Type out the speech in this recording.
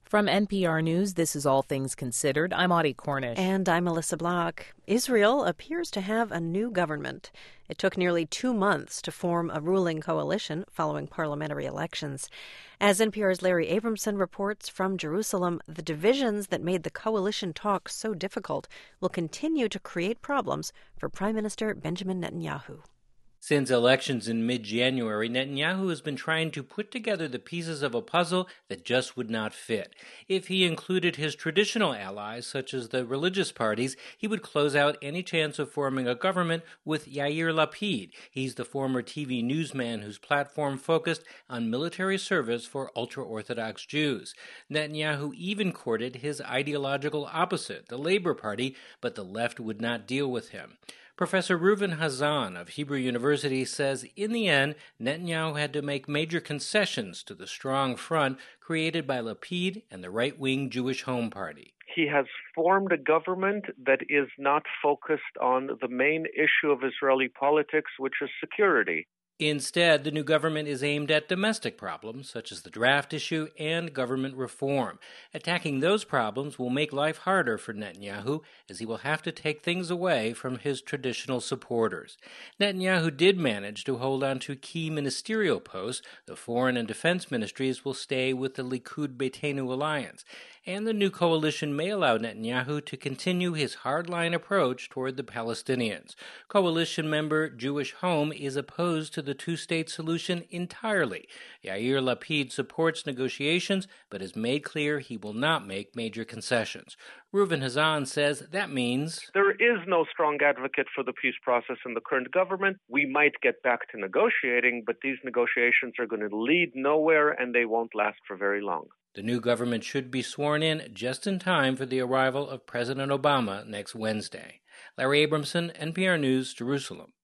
From NPR News, this is All Things Considered. I'm Audie Cornish. And I'm Melissa Block. Israel appears to have a new government. It took nearly 2 months to form a ruling coalition following parliamentary elections. As NPR's Larry Abramson reports from Jerusalem, the divisions that made the coalition talks so difficult will continue to create problems for Prime Minister Benjamin Netanyahu. Since elections in mid-January, Netanyahu has been trying to put together the pieces of a puzzle that just would not fit. If he included his traditional allies, such as the religious parties, he would close out any chance of forming a government with Yair Lapid. He's the former TV newsman whose platform focused on military service for ultra-Orthodox Jews. Netanyahu even courted his ideological opposite, the Labor Party, but the left would not deal with him. Professor Reuven Hazan of Hebrew University says in the end, Netanyahu had to make major concessions to the strong front created by Lapid and the right-wing Jewish Home Party. He has formed a government that is not focused on the main issue of Israeli politics, which is security. Instead, the new government is aimed at domestic problems, such as the draft issue and government reform. Attacking those problems will make life harder for Netanyahu, as he will have to take things away from his traditional supporters. Netanyahu did manage to hold on to key ministerial posts. The foreign and defense ministries will stay with the Likud Beitenu alliance. And the new coalition may allow Netanyahu to continue his hardline approach toward the Palestinians. Coalition member Jewish Home is opposed to the two-state solution entirely. Yair Lapid supports negotiations, but has made clear he will not make major concessions. Reuven Hazan says that means there is no strong advocate for the peace process in the current government. We might get back to negotiating, but these negotiations are going to lead nowhere and they won't last for very long. The new government should be sworn in just in time for the arrival of President Obama next Wednesday. Larry Abramson, NPR News, Jerusalem.